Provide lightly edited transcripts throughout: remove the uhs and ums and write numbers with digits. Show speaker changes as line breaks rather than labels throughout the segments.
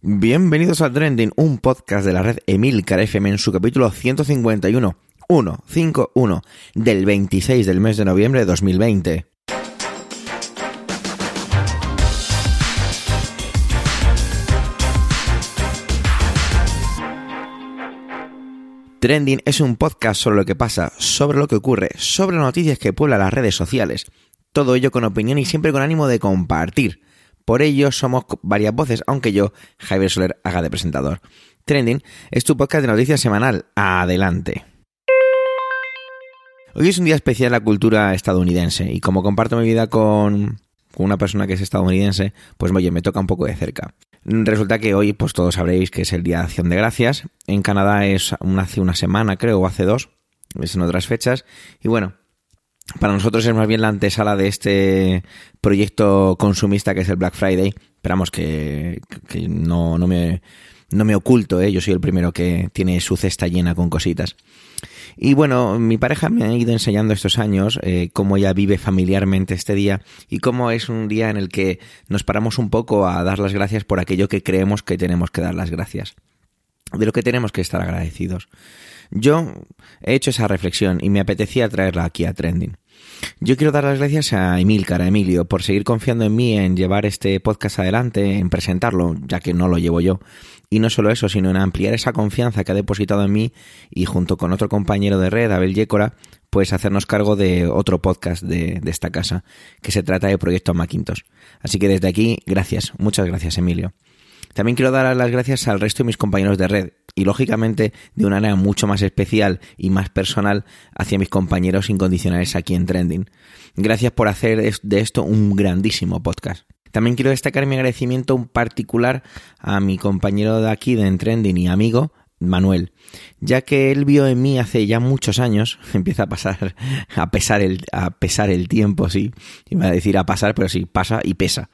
Bienvenidos a Trending, un podcast de la red Emilcar FM en su capítulo 151, del 26 del mes de noviembre de 2020. Trending es un podcast sobre lo que pasa, sobre lo que ocurre, sobre las noticias que pueblan las redes sociales. Todo ello con opinión y siempre con ánimo de compartir. Por ello somos varias voces, aunque yo, Javier Soler, haga de presentador. Trending es tu podcast de noticias semanal. Adelante. Hoy es un día especial en la cultura estadounidense y como comparto mi vida con una persona que es estadounidense, pues oye, me toca un poco de cerca. Resulta que hoy pues todos sabréis que es el Día de Acción de Gracias. En Canadá es hace una semana, creo, o hace dos, es en otras fechas. Y bueno, para nosotros es más bien la antesala de este proyecto consumista que es el Black Friday. Esperamos que no me oculto, yo soy el primero que tiene su cesta llena con cositas. Y bueno, mi pareja me ha ido enseñando estos años cómo ella vive familiarmente este día y cómo es un día en el que nos paramos un poco a dar las gracias por aquello que creemos que tenemos que dar las gracias, de lo que tenemos que estar agradecidos. Yo he hecho esa reflexión y me apetecía traerla aquí a Trending. Yo quiero dar las gracias a Emilcar, a Emilio, por seguir confiando en mí en llevar este podcast adelante, en presentarlo, ya que no lo llevo yo. Y no solo eso, sino en ampliar esa confianza que ha depositado en mí y junto con otro compañero de red, Abel Yécora, pues hacernos cargo de otro podcast de esta casa, que se trata de Proyecto Macintosh. Así que desde aquí, gracias, muchas gracias, Emilio. También quiero dar las gracias al resto de mis compañeros de red y, lógicamente, de una manera mucho más especial y más personal hacia mis compañeros incondicionales aquí en Trending. Gracias por hacer de esto un grandísimo podcast. También quiero destacar mi agradecimiento en particular a mi compañero de aquí de Trending y amigo, Manuel, ya que él vio en mí hace ya muchos años, empieza a pesar el tiempo, sí, iba a decir a pasar, pero sí, pasa y pesa.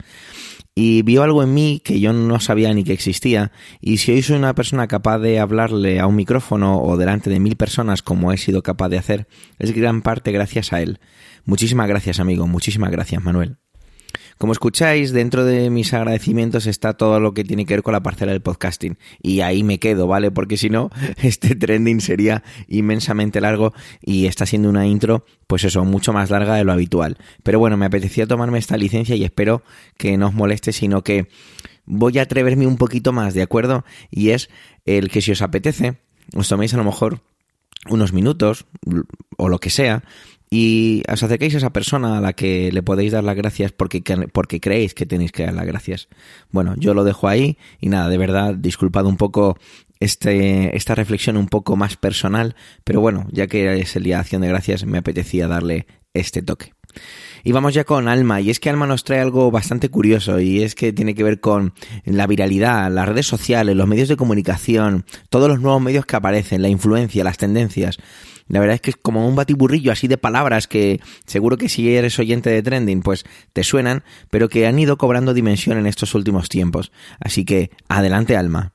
Y vio algo en mí que yo no sabía ni que existía, y si hoy soy una persona capaz de hablarle a un micrófono o delante de 1000 personas como he sido capaz de hacer, es gran parte gracias a él. Muchísimas gracias, amigo, muchísimas gracias, Manuel. Como escucháis, dentro de mis agradecimientos está todo lo que tiene que ver con la parcela del podcasting. Y ahí me quedo, ¿vale? Porque si no, este Trending sería inmensamente largo y está siendo una intro, pues eso, mucho más larga de lo habitual. Pero bueno, me apetecía tomarme esta licencia y espero que no os moleste, sino que voy a atreverme un poquito más, ¿de acuerdo? Y es el que si os apetece, os toméis a lo mejor unos minutos o lo que sea y os acerquéis a esa persona a la que le podéis dar las gracias porque creéis que tenéis que dar las gracias. Bueno, yo lo dejo ahí y nada, de verdad, disculpad un poco esta reflexión un poco más personal, pero bueno, ya que es el Día de Acción de Gracias, me apetecía darle este toque. Y vamos ya con Alma, y es que Alma nos trae algo bastante curioso, y es que tiene que ver con la viralidad, las redes sociales, los medios de comunicación, todos los nuevos medios que aparecen, la influencia, las tendencias. La verdad es que es como un batiburrillo así de palabras que seguro que si eres oyente de Trending pues te suenan, pero que han ido cobrando dimensión en estos últimos tiempos. Así que adelante, Alma.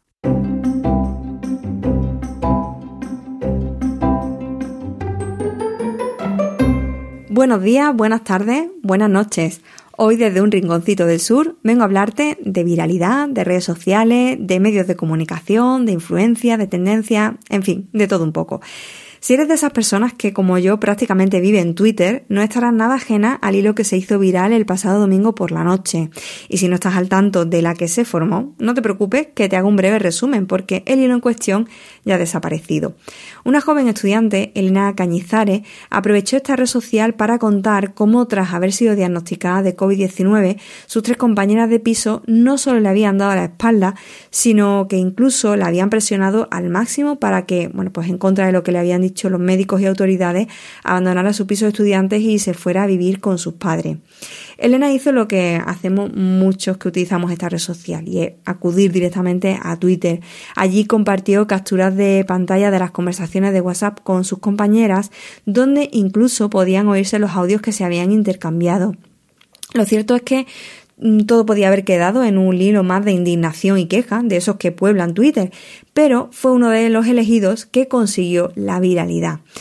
Buenos días, buenas tardes, buenas noches. Hoy desde un rinconcito del sur vengo a hablarte de viralidad, de redes sociales, de medios de comunicación, de influencia, de tendencia, en fin, de todo un poco. Si eres de esas personas que, como yo, prácticamente vive en Twitter, no estarás nada ajena al hilo que se hizo viral el pasado domingo por la noche. Y si no estás al tanto de la que se formó, no te preocupes que te hago un breve resumen, porque el hilo en cuestión ya ha desaparecido. Una joven estudiante, Elena Cañizares, aprovechó esta red social para contar cómo, tras haber sido diagnosticada de COVID-19, sus 3 compañeras de piso no solo le habían dado la espalda, sino que incluso la habían presionado al máximo para que, pues en contra de lo que le habían dicho los médicos y autoridades, abandonara su piso de estudiantes y se fuera a vivir con sus padres. Elena hizo lo que hacemos muchos que utilizamos esta red social, y es acudir directamente a Twitter. Allí compartió capturas de pantalla de las conversaciones de WhatsApp con sus compañeras, donde incluso podían oírse los audios que se habían intercambiado. Lo cierto es que todo podía haber quedado en un hilo más de indignación y queja, de esos que pueblan Twitter, pero fue uno de los elegidos que consiguió la viralidad.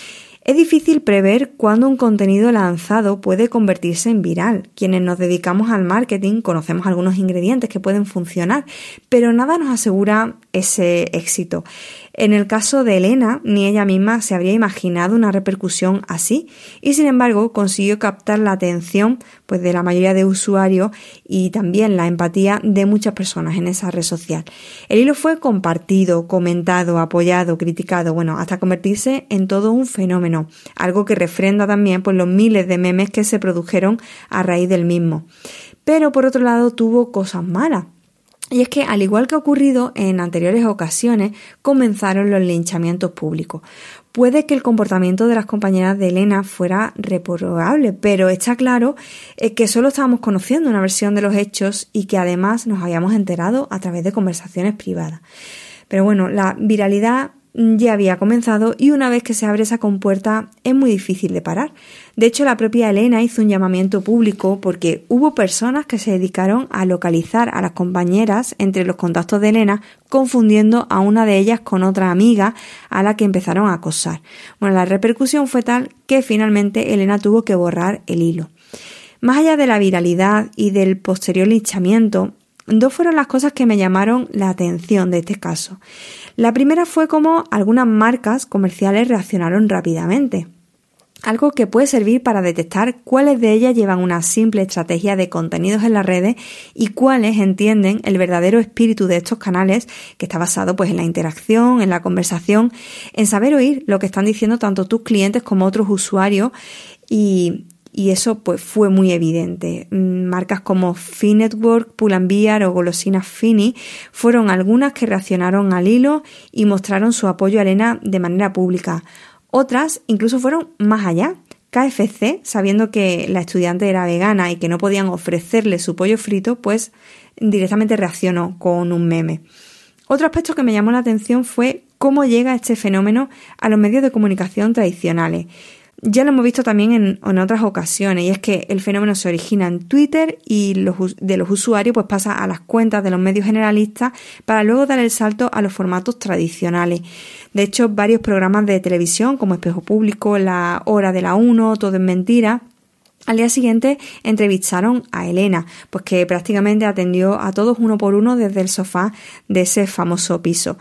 Es difícil prever cuándo un contenido lanzado puede convertirse en viral. Quienes nos dedicamos al marketing conocemos algunos ingredientes que pueden funcionar, pero nada nos asegura ese éxito. En el caso de Elena, ni ella misma se habría imaginado una repercusión así y sin embargo consiguió captar la atención de la mayoría de usuarios y también la empatía de muchas personas en esa red social. El hilo fue compartido, comentado, apoyado, criticado, hasta convertirse en todo un fenómeno, algo que refrenda también los miles de memes que se produjeron a raíz del mismo. Pero por otro lado tuvo cosas malas. Y es que, al igual que ha ocurrido en anteriores ocasiones, comenzaron los linchamientos públicos. Puede que el comportamiento de las compañeras de Elena fuera reprobable, pero está claro que solo estábamos conociendo una versión de los hechos y que además nos habíamos enterado a través de conversaciones privadas. Pero la viralidad ya había comenzado y una vez que se abre esa compuerta es muy difícil de parar. De hecho, la propia Elena hizo un llamamiento público porque hubo personas que se dedicaron a localizar a las compañeras entre los contactos de Elena, confundiendo a una de ellas con otra amiga a la que empezaron a acosar. La repercusión fue tal que finalmente Elena tuvo que borrar el hilo. Más allá de la viralidad y del posterior linchamiento, dos fueron las cosas que me llamaron la atención de este caso. La primera fue cómo algunas marcas comerciales reaccionaron rápidamente. Algo que puede servir para detectar cuáles de ellas llevan una simple estrategia de contenidos en las redes y cuáles entienden el verdadero espíritu de estos canales, que está basado en la interacción, en la conversación, en saber oír lo que están diciendo tanto tus clientes como otros usuarios y eso fue muy evidente. Marcas como Finetwork, Pull & Bear o Golosinas Fini fueron algunas que reaccionaron al hilo y mostraron su apoyo a Elena de manera pública. Otras incluso fueron más allá. KFC, sabiendo que la estudiante era vegana y que no podían ofrecerle su pollo frito, directamente reaccionó con un meme. Otro aspecto que me llamó la atención fue cómo llega este fenómeno a los medios de comunicación tradicionales. Ya lo hemos visto también en otras ocasiones, y es que el fenómeno se origina en Twitter y de los usuarios pasa a las cuentas de los medios generalistas para luego dar el salto a los formatos tradicionales. De hecho, varios programas de televisión como Espejo Público, La Hora de la 1, Todo es Mentira, al día siguiente entrevistaron a Elena, que prácticamente atendió a todos uno por uno desde el sofá de ese famoso piso.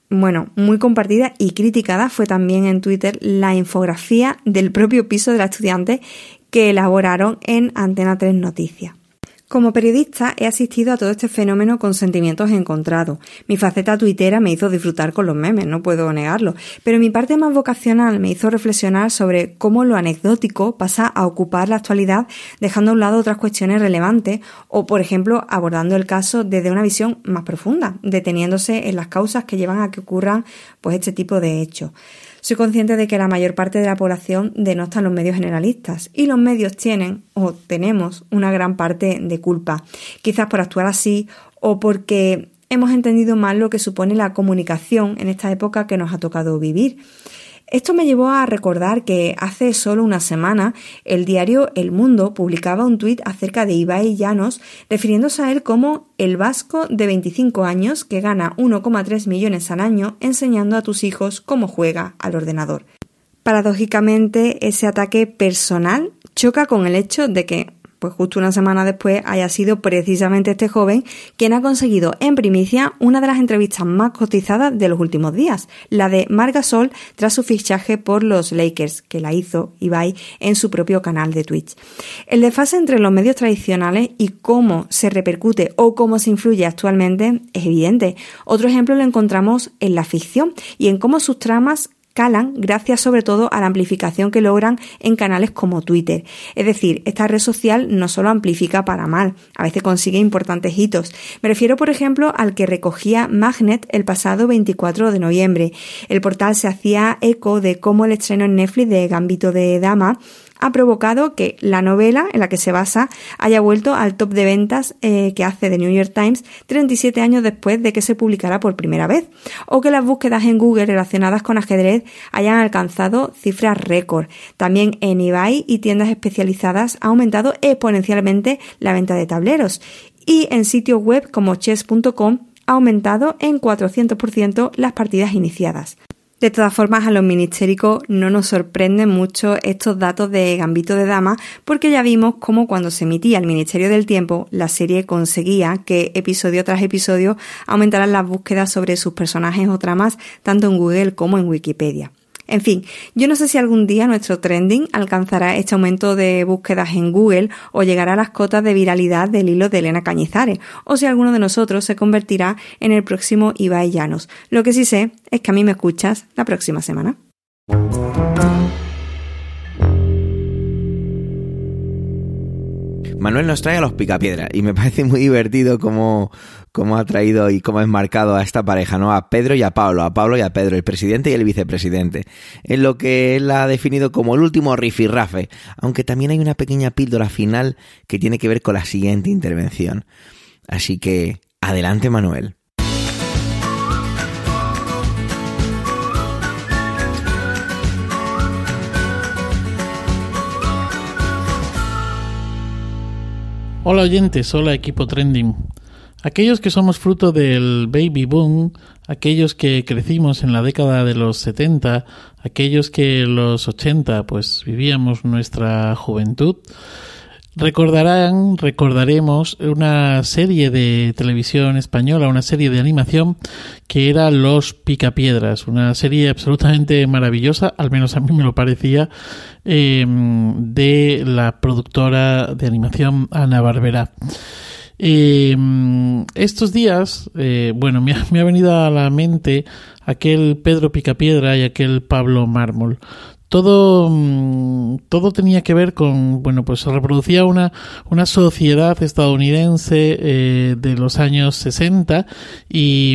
Muy compartida y criticada fue también en Twitter la infografía del propio piso de la estudiante que elaboraron en Antena 3 Noticias. Como periodista he asistido a todo este fenómeno con sentimientos encontrados. Mi faceta tuitera me hizo disfrutar con los memes, no puedo negarlo, pero mi parte más vocacional me hizo reflexionar sobre cómo lo anecdótico pasa a ocupar la actualidad dejando a un lado otras cuestiones relevantes o, por ejemplo, abordando el caso desde una visión más profunda, deteniéndose en las causas que llevan a que ocurran este tipo de hechos. Soy consciente de que la mayor parte de la población denostan los medios generalistas y los medios tienen o tenemos una gran parte de culpa, quizás por actuar así o porque hemos entendido mal lo que supone la comunicación en esta época que nos ha tocado vivir. Esto me llevó a recordar que hace solo una semana el diario El Mundo publicaba un tuit acerca de Ibai Llanos refiriéndose a él como el vasco de 25 años que gana 1,3 millones al año enseñando a tus hijos cómo juega al ordenador. Paradójicamente, ese ataque personal choca con el hecho de que justo una semana después haya sido precisamente este joven quien ha conseguido en primicia una de las entrevistas más cotizadas de los últimos días, la de Marc Gasol tras su fichaje por los Lakers, que la hizo Ibai en su propio canal de Twitch. El desfase entre los medios tradicionales y cómo se repercute o cómo se influye actualmente es evidente. Otro ejemplo lo encontramos en la ficción y en cómo sus tramas calan gracias sobre todo a la amplificación que logran en canales como Twitter. Es decir, esta red social no solo amplifica para mal, a veces consigue importantes hitos. Me refiero, por ejemplo, al que recogía Magnet el pasado 24 de noviembre. El portal se hacía eco de cómo el estreno en Netflix de Gambito de Dama ha provocado que la novela en la que se basa haya vuelto al top de ventas que hace The New York Times 37 años después de que se publicara por primera vez, o que las búsquedas en Google relacionadas con ajedrez hayan alcanzado cifras récord. También en eBay y tiendas especializadas ha aumentado exponencialmente la venta de tableros, y en sitios web como chess.com ha aumentado en 400% las partidas iniciadas. De todas formas, a los ministéricos no nos sorprenden mucho estos datos de Gambito de Dama, porque ya vimos cómo cuando se emitía El Ministerio del Tiempo, la serie conseguía que episodio tras episodio aumentaran las búsquedas sobre sus personajes o tramas, tanto en Google como en Wikipedia. En fin, yo no sé si algún día nuestro trending alcanzará este aumento de búsquedas en Google o llegará a las cotas de viralidad del hilo de Elena Cañizares, o si alguno de nosotros se convertirá en el próximo Ibai Llanos. Lo que sí sé es que a mí me escuchas la próxima semana.
Manuel nos trae a los Picapiedra y me parece muy divertido cómo ha traído y cómo ha enmarcado a esta pareja, ¿no? A Pedro y a Pablo y a Pedro, el presidente y el vicepresidente, en lo que él ha definido como el último rifirrafe, aunque también hay una pequeña píldora final que tiene que ver con la siguiente intervención. Así que, adelante, Manuel.
Hola oyentes, hola equipo trending. Aquellos que somos fruto del baby boom, aquellos que crecimos en la década de los 70, aquellos que en los 80 pues vivíamos nuestra juventud, recordaremos una serie de televisión española, una serie de animación que era Los Picapiedras, una serie absolutamente maravillosa, al menos a mí me lo parecía, de la productora de animación Hanna-Barbera. Estos días, me ha venido a la mente aquel Pedro Picapiedra y aquel Pablo Mármol. Todo tenía que ver con, se reproducía una sociedad estadounidense de los años 60 y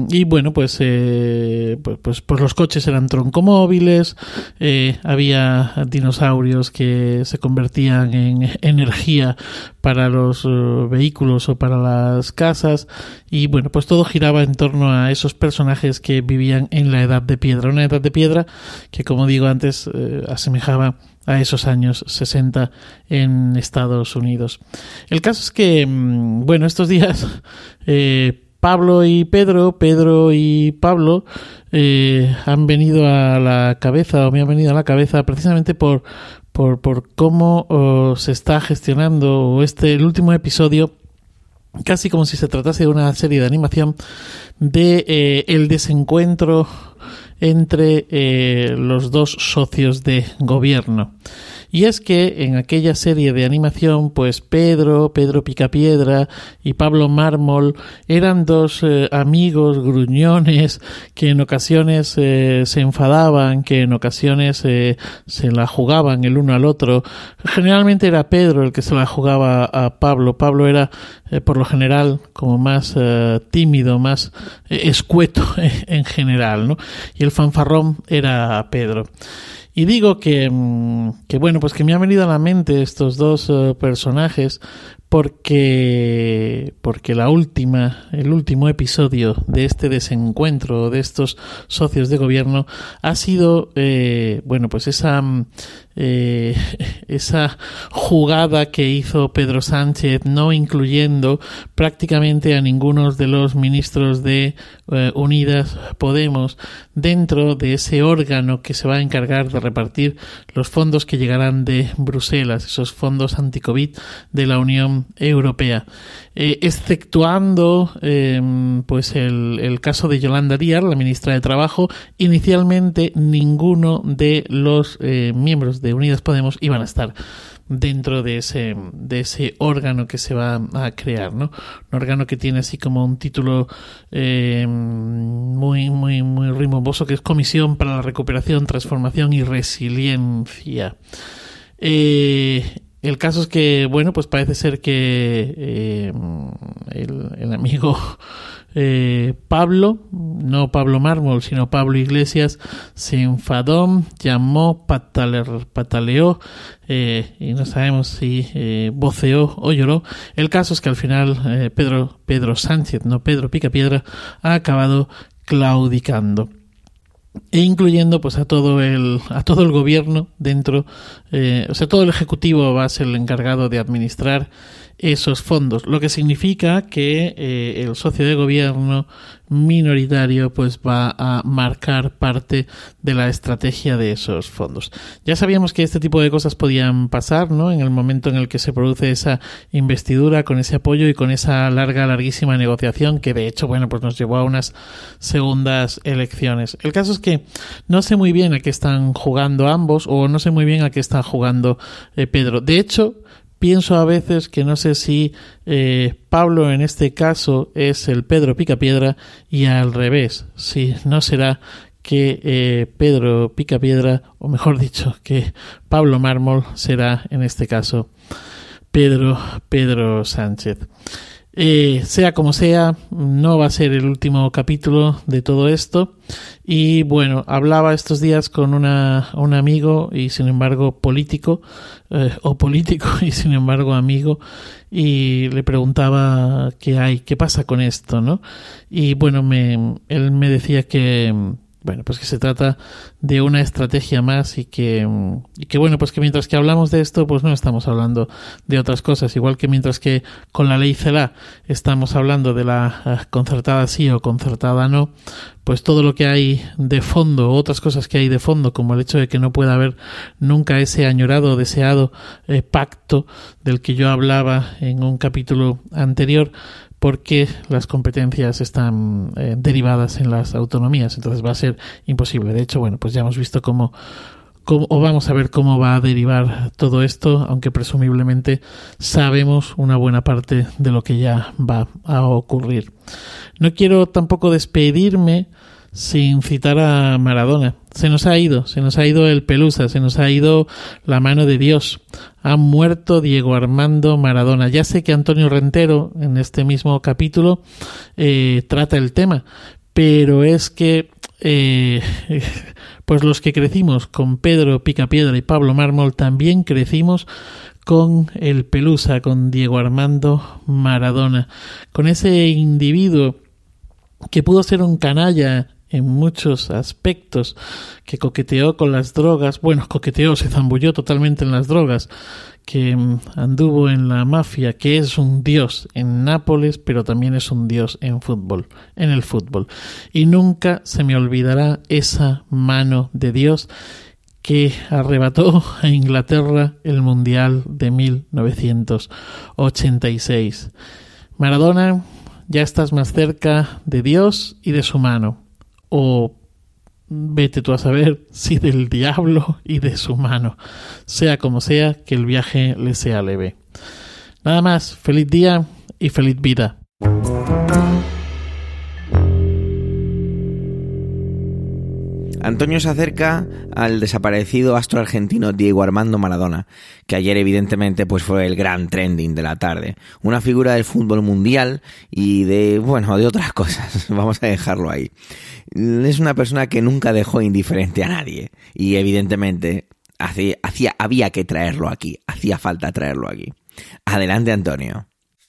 los coches eran troncomóviles, había dinosaurios que se convertían en energía para los vehículos o para las casas y todo giraba en torno a esos personajes que vivían en la Edad de Piedra, una Edad de Piedra que, como digo antes, asemejaba a esos años 60 en Estados Unidos. El caso es que, estos días Pablo y Pedro y Pablo han venido a la cabeza, o me han venido a la cabeza precisamente por cómo se está gestionando el último episodio, casi como si se tratase de una serie de animación, de el desencuentro entre los dos socios de gobierno. Y es que en aquella serie de animación, pues Pedro Picapiedra y Pablo Mármol eran dos amigos gruñones que en ocasiones se enfadaban, que en ocasiones se la jugaban el uno al otro. Generalmente era Pedro el que se la jugaba a Pablo. Pablo era por lo general como más tímido, más escueto en general, ¿no? Y el fanfarrón era Pedro. Y digo que me han venido a la mente estos dos personajes porque el último episodio de este desencuentro de estos socios de gobierno ha sido esa jugada que hizo Pedro Sánchez, no incluyendo prácticamente a ninguno de los ministros de Unidas Podemos dentro de ese órgano que se va a encargar de repartir los fondos que llegarán de Bruselas, esos fondos anti-COVID de la Unión Europea, exceptuando el caso de Yolanda Díaz, la ministra de Trabajo. Inicialmente ninguno de los miembros de Unidas Podemos iban a estar dentro de ese órgano que se va a crear, ¿no? Un órgano que tiene así como un título muy muy muy rimbomboso, que es Comisión para la Recuperación, Transformación y Resiliencia. El caso es que, parece ser que el amigo Pablo, no Pablo Mármol, sino Pablo Iglesias, se enfadó, llamó, pataleó, y no sabemos si voceó o lloró. El caso es que al final Pedro Sánchez, no Pedro Picapiedra, ha acabado claudicando, e incluyendo a todo el gobierno dentro, todo el ejecutivo va a ser el encargado de administrar esos fondos, lo que significa que el socio de gobierno minoritario pues va a marcar parte de la estrategia de esos fondos. Ya sabíamos que este tipo de cosas podían pasar, ¿no? En el momento en el que se produce esa investidura con ese apoyo y con esa larguísima negociación que de hecho, bueno, pues nos llevó a unas segundas elecciones. El caso es que no sé muy bien a qué están jugando ambos, o no sé muy bien a qué está jugando Pedro. De hecho, pienso a veces que no sé si Pablo en este caso es el Pedro Picapiedra y al revés, si no será que Pedro Picapiedra, o mejor dicho, que Pablo Mármol será en este caso Pedro Sánchez. Sea como sea, no va a ser el último capítulo de todo esto. Y bueno, hablaba estos días con un amigo y sin embargo político, o político y sin embargo amigo, y le preguntaba qué pasa con esto, ¿no? Y bueno, él me decía que bueno, pues que se trata de una estrategia más y que bueno, pues que mientras que hablamos de esto, pues no estamos hablando de otras cosas, igual que mientras que con la ley CELA estamos hablando de la concertada sí o concertada no, pues todo lo que hay de fondo, otras cosas que hay de fondo, como el hecho de que no pueda haber nunca ese añorado o deseado pacto del que yo hablaba en un capítulo anterior, porque las competencias están derivadas en las autonomías, entonces va a ser imposible. De hecho, bueno, pues ya hemos visto cómo o vamos a ver cómo va a derivar todo esto, aunque presumiblemente sabemos una buena parte de lo que ya va a ocurrir. No quiero tampoco despedirme sin citar a Maradona. Se nos ha ido el Pelusa, se nos ha ido la mano de Dios. Ha muerto Diego Armando Maradona. Ya sé que Antonio Rentero en este mismo capítulo trata el tema, pero es que pues los que crecimos con Pedro Picapiedra y Pablo Mármol también crecimos con el Pelusa, con Diego Armando Maradona, con ese individuo que pudo ser un canalla en muchos aspectos, que coqueteó con las drogas, se zambulló totalmente en las drogas, que anduvo en la mafia, que es un dios en Nápoles, pero también es un dios en el fútbol. Y nunca se me olvidará esa mano de Dios que arrebató a Inglaterra el Mundial de 1986. Maradona, ya estás más cerca de Dios y de su mano. O vete tú a saber si del diablo y de su mano. Sea como sea, que el viaje le sea leve. Nada más, feliz día y feliz vida.
Antonio se acerca al desaparecido astro argentino Diego Armando Maradona, que ayer evidentemente pues fue el gran trending de la tarde. Una figura del fútbol mundial y de otras cosas. Vamos a dejarlo ahí. Es una persona que nunca dejó indiferente a nadie y evidentemente había que traerlo aquí, hacía falta traerlo aquí. Adelante, Antonio.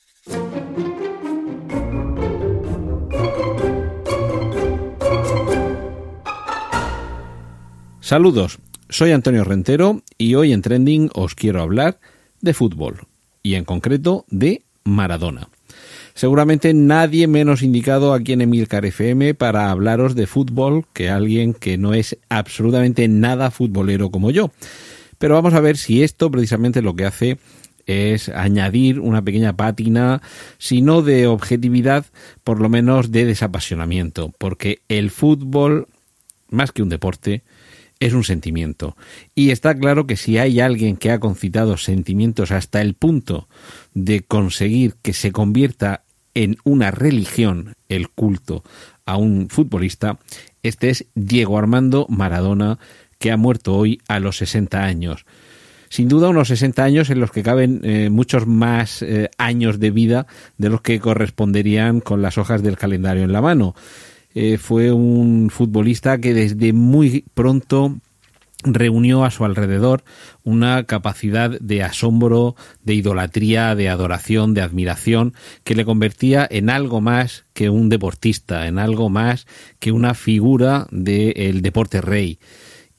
Saludos, soy Antonio Rentero y hoy en Trending os quiero hablar de fútbol y en concreto de Maradona. Seguramente nadie menos indicado aquí en Emilcar FM para hablaros de fútbol que alguien que no es absolutamente nada futbolero como yo. Pero vamos a ver si esto precisamente lo que hace es añadir una pequeña pátina, si no de objetividad, por lo menos de desapasionamiento, porque el fútbol, más que un deporte, es un sentimiento. Y está claro que si hay alguien que ha concitado sentimientos hasta el punto de conseguir que se convierta en una religión el culto a un futbolista, este es Diego Armando Maradona, que ha muerto hoy a los 60 años. Sin duda unos 60 años en los que caben muchos más años de vida de los que corresponderían con las hojas del calendario en la mano. Fue un futbolista que desde muy pronto reunió a su alrededor una capacidad de asombro, de idolatría, de adoración, de admiración, que le convertía en algo más que un deportista, en algo más que una figura del deporte rey.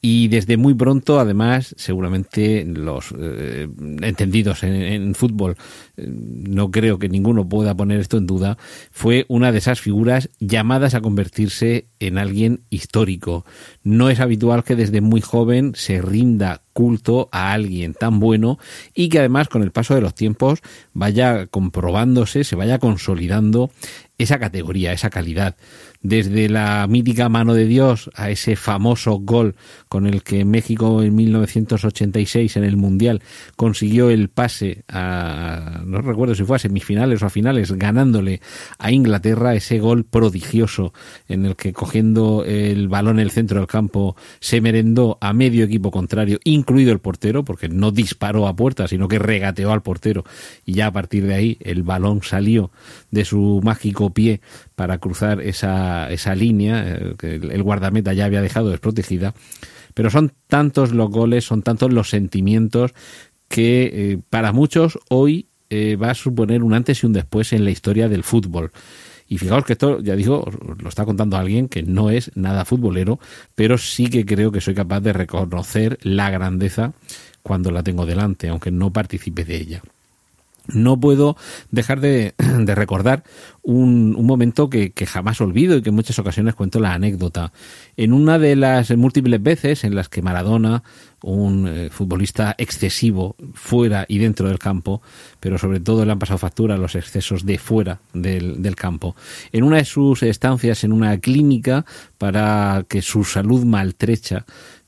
Y desde muy pronto, además, seguramente los entendidos en fútbol, no creo que ninguno pueda poner esto en duda, fue una de esas figuras llamadas a convertirse en alguien histórico. No es habitual que desde muy joven se rinda culto a alguien tan bueno y que además con el paso de los tiempos vaya comprobándose, se vaya consolidando esa categoría, esa calidad. Desde la mítica mano de Dios a ese famoso gol con el que México en 1986 en el Mundial consiguió el pase a, no recuerdo si fue a semifinales o a finales, ganándole a Inglaterra, ese gol prodigioso en el que cogiendo el balón en el centro del campo se merendó a medio equipo contrario, incluido el portero, porque no disparó a puerta, sino que regateó al portero y ya a partir de ahí el balón salió de su mágico pie para cruzar esa línea que el guardameta ya había dejado desprotegida. Pero son tantos los goles, son tantos los sentimientos que para muchos hoy va a suponer un antes y un después en la historia del fútbol. Y fijaos que esto, ya digo, lo está contando alguien que no es nada futbolero, pero sí que creo que soy capaz de reconocer la grandeza cuando la tengo delante, aunque no participe de ella. No puedo dejar de recordar un momento que jamás olvido y que en muchas ocasiones cuento la anécdota. En una de las múltiples veces en las que Maradona, un futbolista excesivo fuera y dentro del campo, pero sobre todo le han pasado factura los excesos de fuera del campo. En una de sus estancias en una clínica para que su salud maltrecha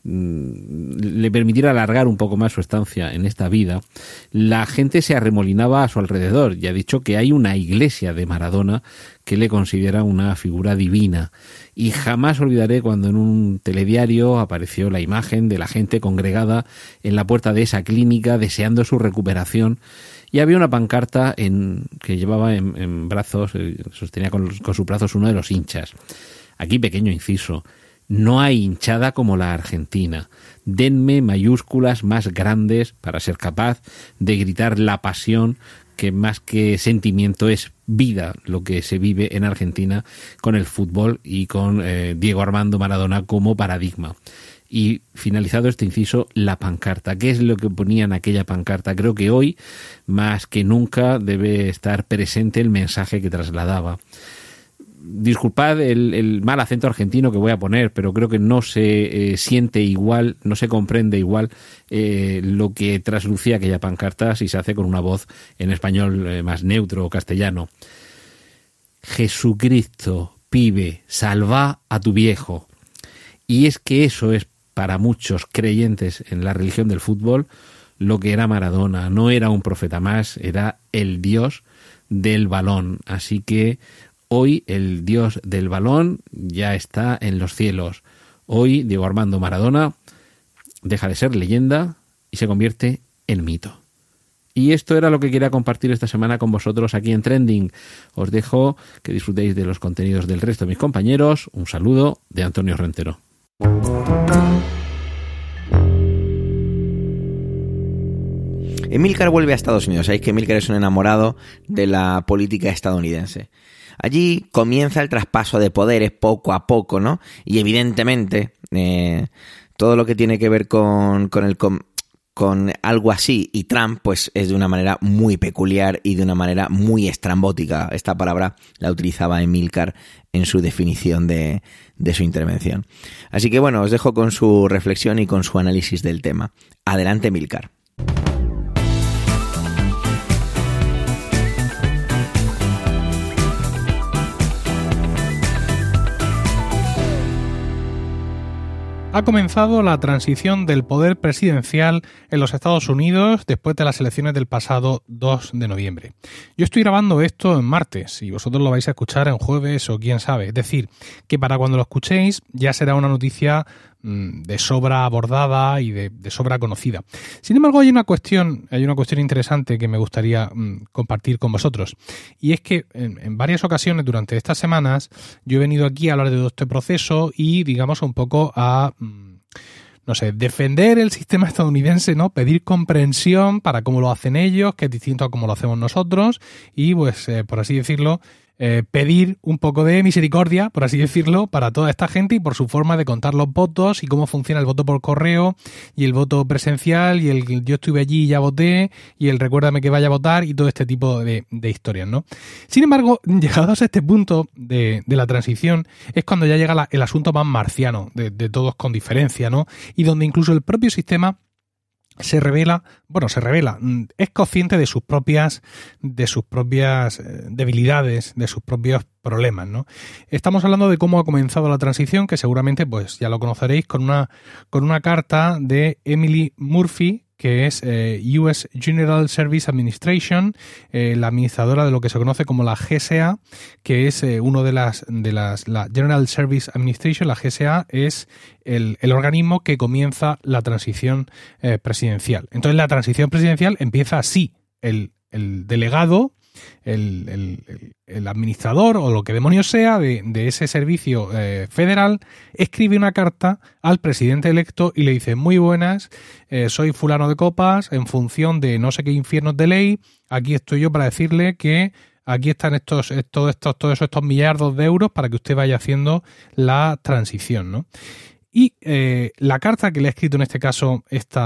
le permitiera alargar un poco más su estancia en esta vida, la gente se arremolinaba a su alrededor y ha dicho que hay una iglesia de Maradona que le considera una figura divina. Y jamás olvidaré cuando en un telediario apareció la imagen de la gente congregada en la puerta de esa clínica deseando su recuperación y había una pancarta que llevaba en brazos, sostenía con sus brazos uno de los hinchas. Aquí pequeño inciso. No hay hinchada como la argentina. Denme mayúsculas más grandes para ser capaz de gritar la pasión que más que sentimiento es vida lo que se vive en Argentina con el fútbol y con Diego Armando Maradona como paradigma. Y finalizado este inciso, la pancarta. ¿Qué es lo que ponía en aquella pancarta? Creo que hoy, más que nunca, debe estar presente el mensaje que trasladaba. Disculpad el mal acento argentino que voy a poner, pero creo que no se siente igual, no se comprende igual lo que traslucía aquella pancarta si se hace con una voz en español más neutro o castellano. Jesucristo, pibe, salva a tu viejo. Y es que eso es para muchos creyentes en la religión del fútbol lo que era Maradona. No era un profeta más, era el Dios del balón. Así que hoy el Dios del balón ya está en los cielos. Hoy Diego Armando Maradona deja de ser leyenda y se convierte en mito. Y esto era lo que quería compartir esta semana con vosotros aquí en Trending. Os dejo que disfrutéis de los contenidos del resto de mis compañeros. Un saludo de Antonio Rentero.
Emilcar vuelve a Estados Unidos. Sabéis que Emilcar es un enamorado de la política estadounidense. Allí comienza el traspaso de poderes poco a poco, ¿no? Y evidentemente todo lo que tiene que ver con algo así y Trump, pues es de una manera muy peculiar y de una manera muy estrambótica. Esta palabra la utilizaba Emilcar en su definición de su intervención. Así que bueno, os dejo con su reflexión y con su análisis del tema. Adelante, Emilcar.
Ha comenzado la transición del poder presidencial en los Estados Unidos después de las elecciones del pasado 2 de noviembre. Yo estoy grabando esto en martes y vosotros lo vais a escuchar en jueves o quién sabe. Es decir, que para cuando lo escuchéis ya será una noticia de sobra abordada y de sobra conocida. Sin embargo, hay una cuestión interesante que me gustaría compartir con vosotros. Y es que en varias ocasiones durante estas semanas yo he venido aquí a hablar de todo este proceso y, digamos, un poco a defender el sistema estadounidense, ¿no? Pedir comprensión para cómo lo hacen ellos, que es distinto a cómo lo hacemos nosotros y, pues, por así decirlo, pedir un poco de misericordia, por así decirlo, para toda esta gente y por su forma de contar los votos y cómo funciona el voto por correo y el voto presencial y el yo estuve allí y ya voté y el recuérdame que vaya a votar y todo este tipo de historias, ¿no? Sin embargo, llegados a este punto de la transición es cuando ya llega el asunto más marciano de todos con diferencia, ¿no? Y donde incluso el propio sistema se revela, es consciente de sus propias debilidades, de sus propios problemas, ¿no? Estamos hablando de cómo ha comenzado la transición, que seguramente pues ya lo conoceréis con una carta de Emily Murphy, que es US General Service Administration, la administradora de lo que se conoce como la GSA, que es uno de la General Service Administration. La GSA es el organismo que comienza la transición presidencial. Entonces la transición presidencial empieza así. El delegado, el administrador o lo que demonios sea de ese servicio federal escribe una carta al presidente electo y le dice: muy buenas, soy fulano de copas, en función de no sé qué infiernos de ley, aquí estoy yo para decirle que aquí están todos estos millardos de euros para que usted vaya haciendo la transición, ¿no? Y la carta que le ha escrito en este caso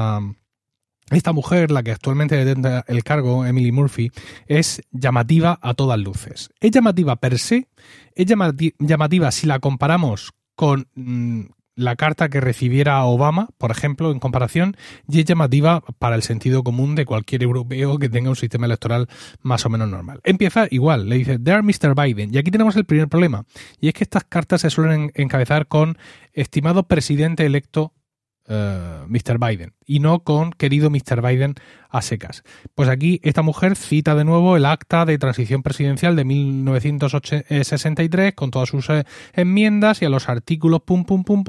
esta mujer, la que actualmente detenta el cargo, Emily Murphy, es llamativa a todas luces. Es llamativa per se, es llamativa si la comparamos con la carta que recibiera Obama, por ejemplo, en comparación, y es llamativa para el sentido común de cualquier europeo que tenga un sistema electoral más o menos normal. Empieza igual, le dice: Dear Mr. Biden, y aquí tenemos el primer problema, y es que estas cartas se suelen encabezar con estimado presidente electo Mr. Biden y no con querido Mr. Biden a secas. Pues aquí esta mujer cita de nuevo el acta de transición presidencial de 1963 con todas sus enmiendas y a los artículos pum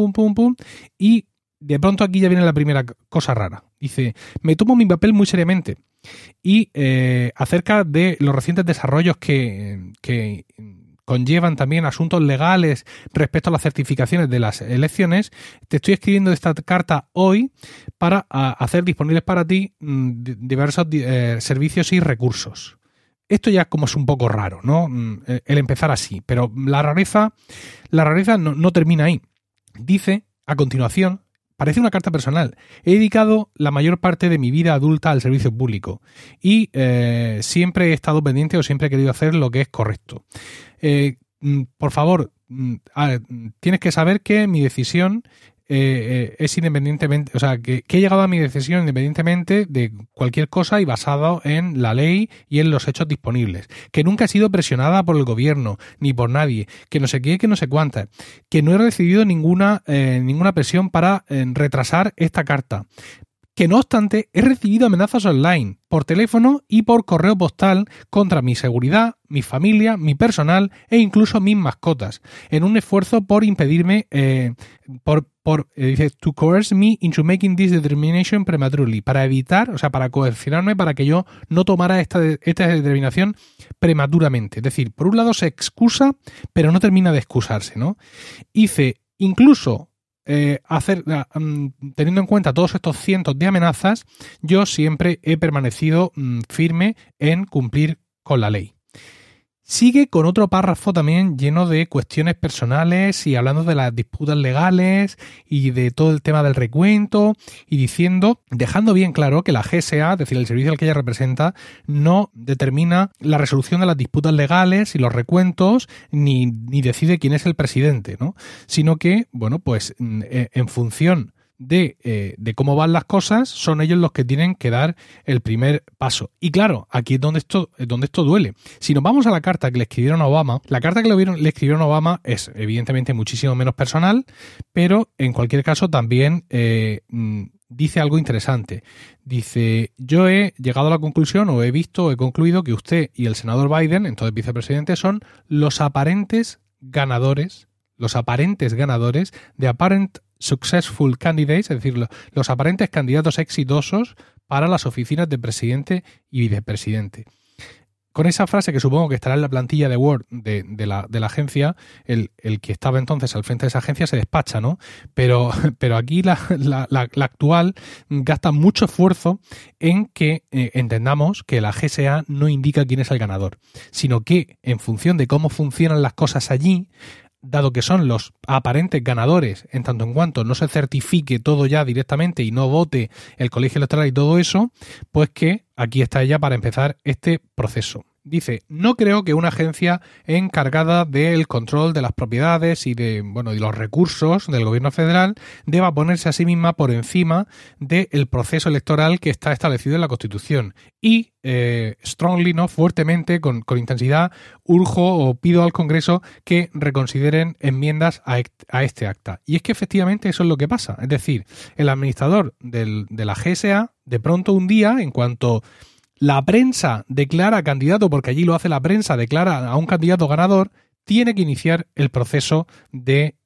y de pronto aquí ya viene la primera cosa rara. Dice: me tomo mi papel muy seriamente y acerca de los recientes desarrollos que conllevan también asuntos legales respecto a las certificaciones de las elecciones, te estoy escribiendo esta carta hoy para hacer disponibles para ti diversos servicios y recursos. Esto ya como es un poco raro, ¿no? El empezar así, pero la rareza no termina ahí. Dice, a continuación, parece una carta personal: he dedicado la mayor parte de mi vida adulta al servicio público y siempre he estado pendiente o siempre he querido hacer lo que es correcto. Por favor, tienes que saber que mi decisión es independientemente, o sea, que he llegado a mi decisión independientemente de cualquier cosa y basado en la ley y en los hechos disponibles, que nunca he sido presionada por el gobierno ni por nadie, que no sé qué, que no sé cuántas, que no he recibido ninguna presión para retrasar esta carta, que no obstante he recibido amenazas online, por teléfono y por correo postal contra mi seguridad, mi familia, mi personal e incluso mis mascotas, en un esfuerzo por impedirme, dice, to coerce me into making this determination prematurely, para evitar, o sea, para coercionarme para que yo no tomara esta determinación prematuramente. Es decir, por un lado se excusa, pero no termina de excusarse, ¿no? Dice, incluso teniendo en cuenta todos estos cientos de amenazas, yo siempre he permanecido firme en cumplir con la ley. Sigue con otro párrafo también lleno de cuestiones personales y hablando de las disputas legales y de todo el tema del recuento y dejando bien claro que la GSA, es decir, el servicio al que ella representa, no determina la resolución de las disputas legales y los recuentos ni decide quién es el presidente, ¿no? Sino que, bueno, pues en función de cómo van las cosas, son ellos los que tienen que dar el primer paso. Y claro, aquí es donde esto duele. Si nos vamos a la carta que le escribieron a Obama, la carta que le escribieron a Obama es evidentemente muchísimo menos personal, pero en cualquier caso también dice algo interesante. Dice, yo he llegado a la conclusión o he concluido que usted y el senador Biden, entonces vicepresidente, son los aparentes ganadores de apparent successful candidates, es decir, los aparentes candidatos exitosos para las oficinas de presidente y vicepresidente. con esa frase que supongo que estará en la plantilla de Word de la agencia, el que estaba entonces al frente de esa agencia se despacha, ¿no? Pero aquí la actual gasta mucho esfuerzo en que entendamos que la GSA no indica quién es el ganador, sino que en función de cómo funcionan las cosas allí, dado que son los aparentes ganadores, en tanto en cuanto no se certifique todo ya directamente y no vote el colegio electoral y todo eso, pues que aquí está ella para empezar este proceso. Dice, no creo que una agencia encargada del control de las propiedades y de los recursos del gobierno federal deba ponerse a sí misma por encima del proceso electoral que está establecido en la Constitución. Y strongly, ¿no? Fuertemente, con intensidad, urjo o pido al Congreso que reconsideren enmiendas a este acta. Y es que efectivamente eso es lo que pasa. Es decir, el administrador de la GSA, de pronto un día, en cuanto la prensa declara candidato, porque allí lo hace la prensa, declara a un candidato ganador, tiene que iniciar el proceso de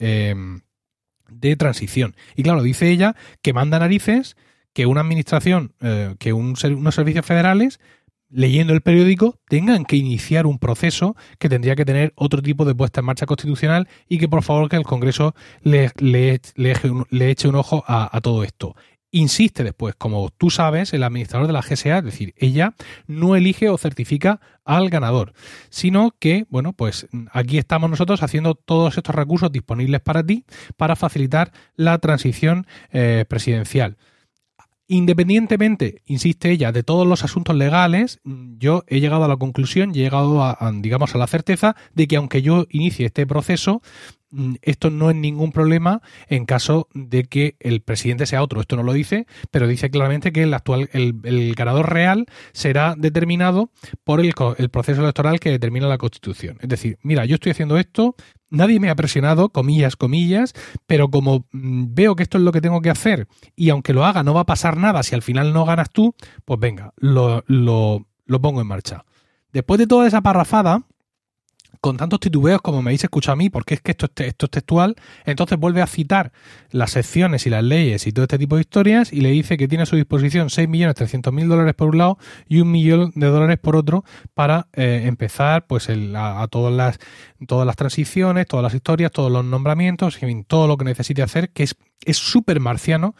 transición. Y claro, dice ella que manda narices que una administración, que unos servicios federales, leyendo el periódico, tengan que iniciar un proceso que tendría que tener otro tipo de puesta en marcha constitucional y que por favor que el Congreso le eche un ojo a todo esto. Insiste después, como tú sabes, el administrador de la GSA, es decir, ella no elige o certifica al ganador, sino que, bueno, pues aquí estamos nosotros haciendo todos estos recursos disponibles para ti para facilitar la transición presidencial. Independientemente, insiste ella, de todos los asuntos legales, yo he llegado a la conclusión, he llegado a la certeza de que aunque yo inicie este proceso, esto no es ningún problema en caso de que el presidente sea otro. Esto no lo dice, pero dice claramente que el ganador real será determinado por el proceso electoral que determina la Constitución. Es decir, mira, yo estoy haciendo esto, nadie me ha presionado, comillas, pero como veo que esto es lo que tengo que hacer y aunque lo haga no va a pasar nada si al final no ganas tú, pues venga, lo pongo en marcha. Después de toda esa parrafada, con tantos titubeos como me habéis escuchado a mí, porque es que esto es textual, entonces vuelve a citar las secciones y las leyes y todo este tipo de historias y le dice que tiene a su disposición $6.300.000 por un lado y $1 millón por otro para empezar pues a todas las transiciones, todas las historias, todos los nombramientos, en fin, todo lo que necesite hacer, que es súper marciano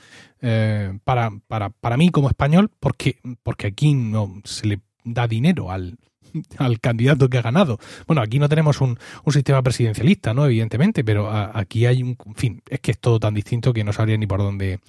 para mí como español, porque aquí no se le da dinero al candidato que ha ganado. Bueno, aquí no tenemos un sistema presidencialista, ¿no? Evidentemente, pero aquí hay en fin, es que es todo tan distinto que no sabría ni por dónde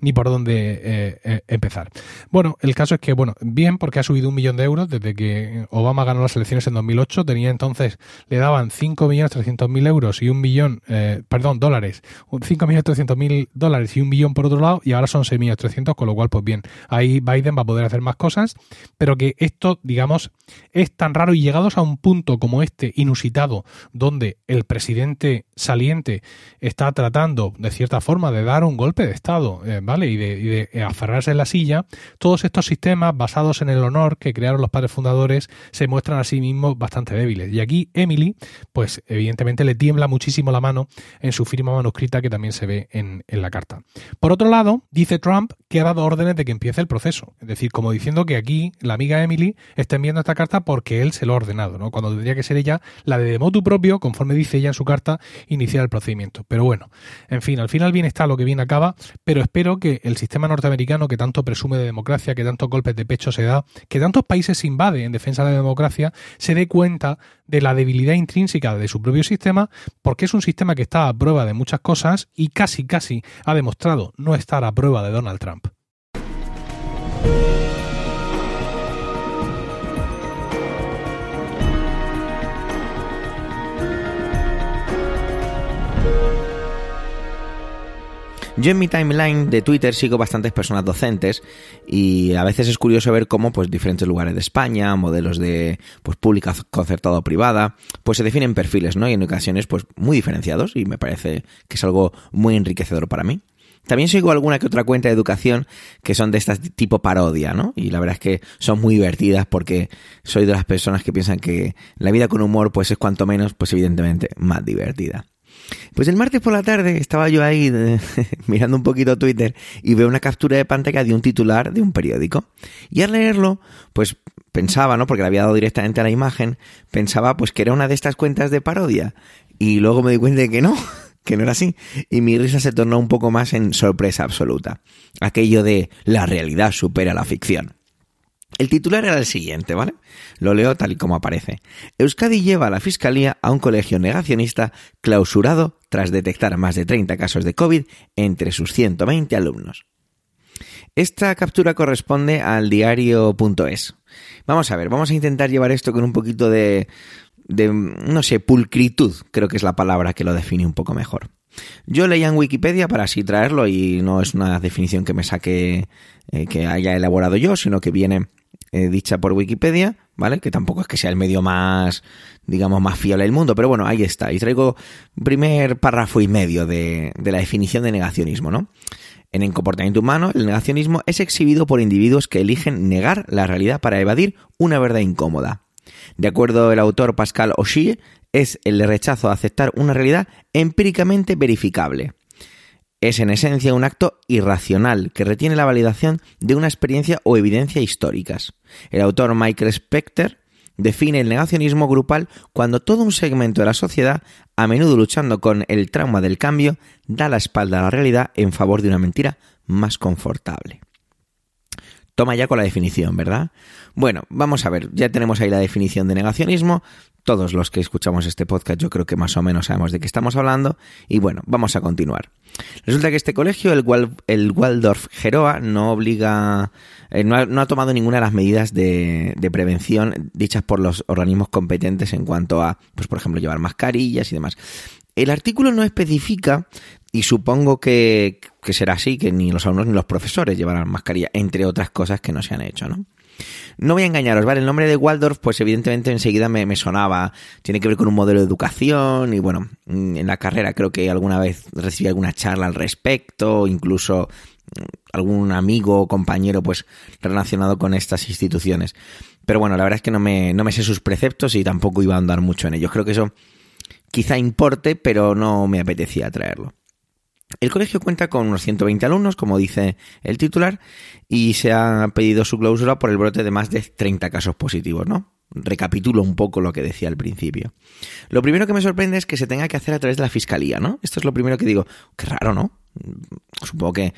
empezar. Bueno, el caso es que, bien, porque ha subido €1 millón desde que Obama ganó las elecciones en 2008, tenía entonces, le daban €5.300.000 y dólares, $5.300.000 y $1 millón por otro lado, y ahora son 6.300.000, con lo cual, pues bien, ahí Biden va a poder hacer más cosas, pero que esto, digamos, es tan raro y llegados a un punto como este inusitado donde el presidente saliente está tratando de cierta forma de dar un golpe de estado, ¿vale? Y de aferrarse en la silla, todos estos sistemas basados en el honor que crearon los padres fundadores se muestran a sí mismos bastante débiles. Y aquí Emily, pues evidentemente le tiembla muchísimo la mano en su firma manuscrita que también se ve en la carta. Por otro lado, dice Trump que ha dado órdenes de que empiece el proceso. Es decir, como diciendo que aquí la amiga Emily está enviando esta carta porque él se lo ha ordenado, ¿no? Cuando tendría que ser ella la de motu propio, conforme dice ella en su carta, iniciar el procedimiento. Pero bueno, en fin, al final bien está lo que bien acaba, pero espero que el sistema norteamericano que tanto presume de democracia, que tantos golpes de pecho se da, que tantos países se invade en defensa de la democracia, se dé cuenta de la debilidad intrínseca de su propio sistema, porque es un sistema que está a prueba de muchas cosas y casi ha demostrado no estar a prueba de Donald Trump.
Yo en mi timeline de Twitter sigo bastantes personas docentes y a veces es curioso ver cómo pues diferentes lugares de España, modelos de pues pública, concertada o privada, pues se definen perfiles, ¿no? Y en ocasiones pues muy diferenciados y me parece que es algo muy enriquecedor para mí. También sigo alguna que otra cuenta de educación que son de estas tipo parodia, ¿no? Y la verdad es que son muy divertidas porque soy de las personas que piensan que la vida con humor pues es cuanto menos pues evidentemente más divertida. Pues el martes por la tarde estaba yo ahí mirando un poquito Twitter y veo una captura de pantalla de un titular de un periódico. Y al leerlo, pues pensaba, ¿no? Porque le había dado directamente a la imagen, pensaba pues que era una de estas cuentas de parodia. Y luego me di cuenta de que no era así. Y mi risa se tornó un poco más en sorpresa absoluta. Aquello de la realidad supera la ficción. El titular era el siguiente, ¿vale? Lo leo tal y como aparece. Euskadi lleva a la Fiscalía a un colegio negacionista clausurado tras detectar más de 30 casos de COVID entre sus 120 alumnos. Esta captura corresponde al diario.es. Vamos a ver, vamos a intentar llevar esto con un poquito de no sé, pulcritud, creo que es la palabra que lo define un poco mejor. Yo leía en Wikipedia para así traerlo y no es una definición que me saque, que haya elaborado yo, sino que viene dicha por Wikipedia, ¿vale? Que tampoco es que sea el medio más, digamos, más fiable del mundo, pero bueno, ahí está. Y traigo primer párrafo y medio de la definición de negacionismo, ¿no? En el comportamiento humano, el negacionismo es exhibido por individuos que eligen negar la realidad para evadir una verdad incómoda. De acuerdo el autor Pascal Augier, es el rechazo a aceptar una realidad empíricamente verificable. Es en esencia un acto irracional que retiene la validación de una experiencia o evidencia históricas. El autor Michael Specter define el negacionismo grupal cuando todo un segmento de la sociedad, a menudo luchando con el trauma del cambio, da la espalda a la realidad en favor de una mentira más confortable. Toma ya con la definición, ¿verdad? Bueno, vamos a ver, ya tenemos ahí la definición de negacionismo. Todos los que escuchamos este podcast yo creo que más o menos sabemos de qué estamos hablando. Y bueno, vamos a continuar. Resulta que este colegio, el Waldorf Geroa, no obliga, no ha tomado ninguna de las medidas de prevención dichas por los organismos competentes en cuanto a, pues por ejemplo, llevar mascarillas y demás. El artículo no especifica, y supongo que será así, que ni los alumnos ni los profesores llevarán mascarilla, entre otras cosas que no se han hecho, ¿no? No voy a engañaros, ¿vale? El nombre de Waldorf, pues evidentemente enseguida me sonaba, tiene que ver con un modelo de educación y bueno, en la carrera creo que alguna vez recibí alguna charla al respecto, incluso algún amigo o compañero pues relacionado con estas instituciones. Pero bueno, la verdad es que no me sé sus preceptos y tampoco iba a andar mucho en ellos. Creo que eso quizá importe, pero no me apetecía traerlo. El colegio cuenta con unos 120 alumnos, como dice el titular, y se ha pedido su clausura por el brote de más de 30 casos positivos, ¿no? Recapitulo un poco lo que decía al principio. Lo primero que me sorprende es que se tenga que hacer a través de la Fiscalía, ¿no? Esto es lo primero que digo. Qué raro, ¿no? Supongo que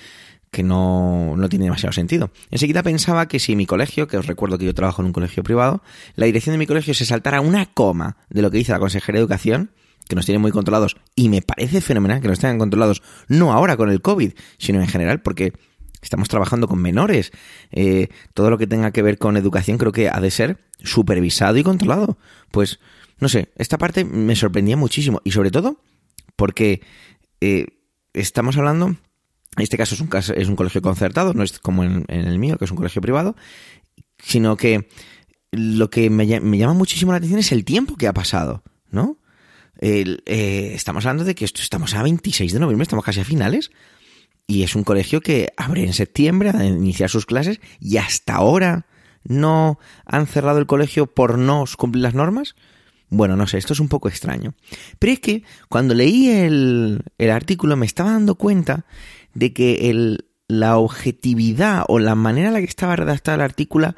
no tiene demasiado sentido. Enseguida pensaba que si mi colegio, que os recuerdo que yo trabajo en un colegio privado, la dirección de mi colegio se saltara una coma de lo que dice la consejera de Educación, que nos tienen muy controlados, y me parece fenomenal que nos tengan controlados, no ahora con el COVID, sino en general, porque estamos trabajando con menores. Todo lo que tenga que ver con educación creo que ha de ser supervisado y controlado. Pues, no sé, esta parte me sorprendía muchísimo, y sobre todo porque estamos hablando, en este caso es un colegio concertado, no es como en el mío, que es un colegio privado, sino que lo que me llama muchísimo la atención es el tiempo que ha pasado, ¿no? Estamos hablando de que estamos a 26 de noviembre, estamos casi a finales, y es un colegio que abre en septiembre a iniciar sus clases y hasta ahora no han cerrado el colegio por no cumplir las normas. Bueno, no sé, esto es un poco extraño. Pero es que cuando leí el artículo me estaba dando cuenta de que la objetividad o la manera en la que estaba redactado el artículo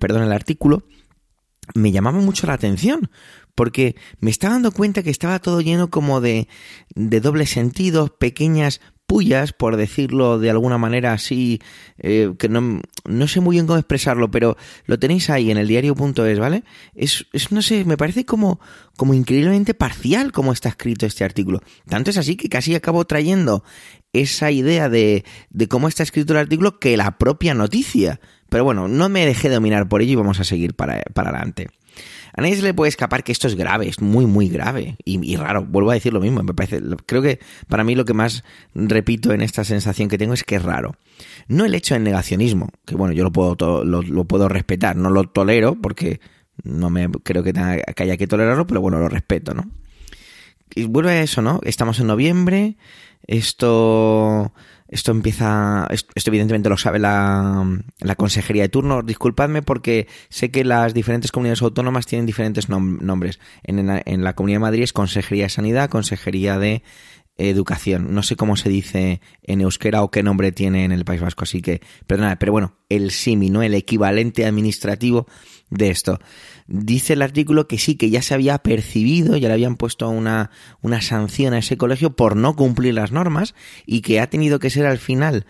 me llamaba mucho la atención, porque me estaba dando cuenta que estaba todo lleno como de dobles sentidos, pequeñas pullas, por decirlo de alguna manera así, que no sé muy bien cómo expresarlo, pero lo tenéis ahí en el diario.es, ¿vale? Es no sé, me parece como increíblemente parcial como está escrito este artículo. Tanto es así que casi acabo trayendo esa idea de cómo está escrito el artículo que la propia noticia. Pero bueno, no me dejé dominar por ello y vamos a seguir para adelante. A nadie se le puede escapar que esto es grave, es muy, muy grave y raro. Vuelvo a decir lo mismo, creo que para mí lo que más repito en esta sensación que tengo es que es raro. No el hecho del negacionismo, que bueno, yo lo puedo respetar, no lo tolero porque no me creo que haya que tolerarlo, pero bueno, lo respeto, ¿no? Y vuelve a eso, ¿no? Estamos en noviembre, esto Esto evidentemente lo sabe la consejería de turno. Disculpadme porque sé que las diferentes comunidades autónomas tienen diferentes nombres. En la Comunidad de Madrid es Consejería de Sanidad, Consejería de Educación. No sé cómo se dice en euskera o qué nombre tiene en el País Vasco, así que perdonad, pero bueno, el símil, ¿no? El equivalente administrativo de esto. Dice el artículo que sí, que ya se había percibido, ya le habían puesto una sanción a ese colegio por no cumplir las normas y que ha tenido que ser al final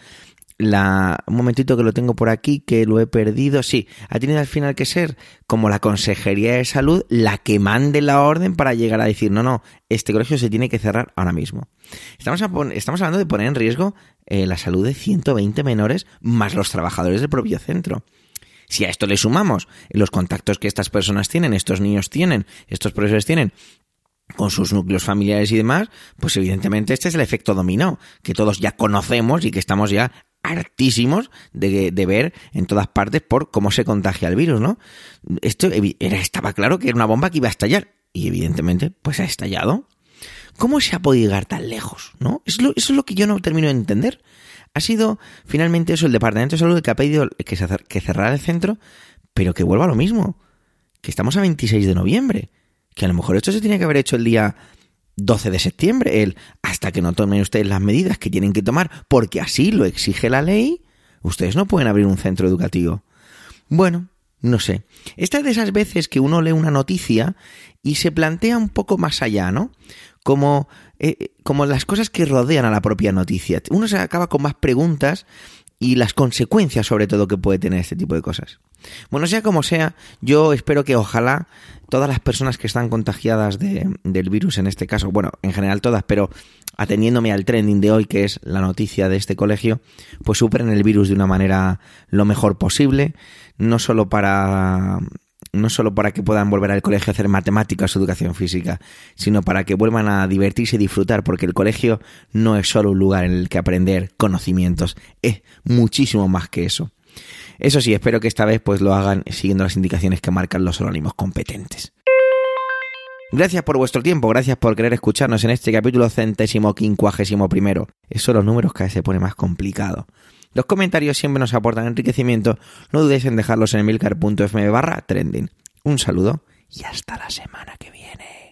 un momentito que lo tengo por aquí, que lo he perdido. Sí, ha tenido al final que ser como la Consejería de Salud la que mande la orden para llegar a decir no, este colegio se tiene que cerrar ahora mismo. Estamos hablando de poner en riesgo la salud de 120 menores más los trabajadores del propio centro. Si a esto le sumamos los contactos que estas personas tienen, estos niños tienen, estos profesores tienen con sus núcleos familiares y demás, pues evidentemente este es el efecto dominó, que todos ya conocemos y que estamos ya hartísimos de ver en todas partes por cómo se contagia el virus, ¿no? Esto estaba claro que era una bomba que iba a estallar y evidentemente pues ha estallado. ¿Cómo se ha podido llegar tan lejos, no? Eso es lo que yo no termino de entender. Ha sido finalmente eso el Departamento de Salud que ha pedido que cerrara el centro, pero que vuelva a lo mismo, que estamos a 26 de noviembre, que a lo mejor esto se tenía que haber hecho el día 12 de septiembre, hasta que no tomen ustedes las medidas que tienen que tomar, porque así lo exige la ley, ustedes no pueden abrir un centro educativo. Bueno, no sé. Esta es de esas veces que uno lee una noticia y se plantea un poco más allá, ¿no? Como las cosas que rodean a la propia noticia. Uno se acaba con más preguntas y las consecuencias sobre todo que puede tener este tipo de cosas. Bueno, sea como sea, yo espero que ojalá todas las personas que están contagiadas del virus, en este caso, bueno, en general todas, pero ateniéndome al trending de hoy, que es la noticia de este colegio, pues superen el virus de una manera lo mejor posible, no solo para que puedan volver al colegio a hacer matemáticas o educación física, sino para que vuelvan a divertirse y disfrutar, porque el colegio no es solo un lugar en el que aprender conocimientos, es muchísimo más que eso. Eso sí, espero que esta vez pues lo hagan siguiendo las indicaciones que marcan los organismos competentes. Gracias por vuestro tiempo, gracias por querer escucharnos en este capítulo 151. Eso los números cada vez se pone más complicado. Los comentarios siempre nos aportan enriquecimiento, no dudéis en dejarlos en emilcar.fm/trending. Un saludo y hasta la semana que viene.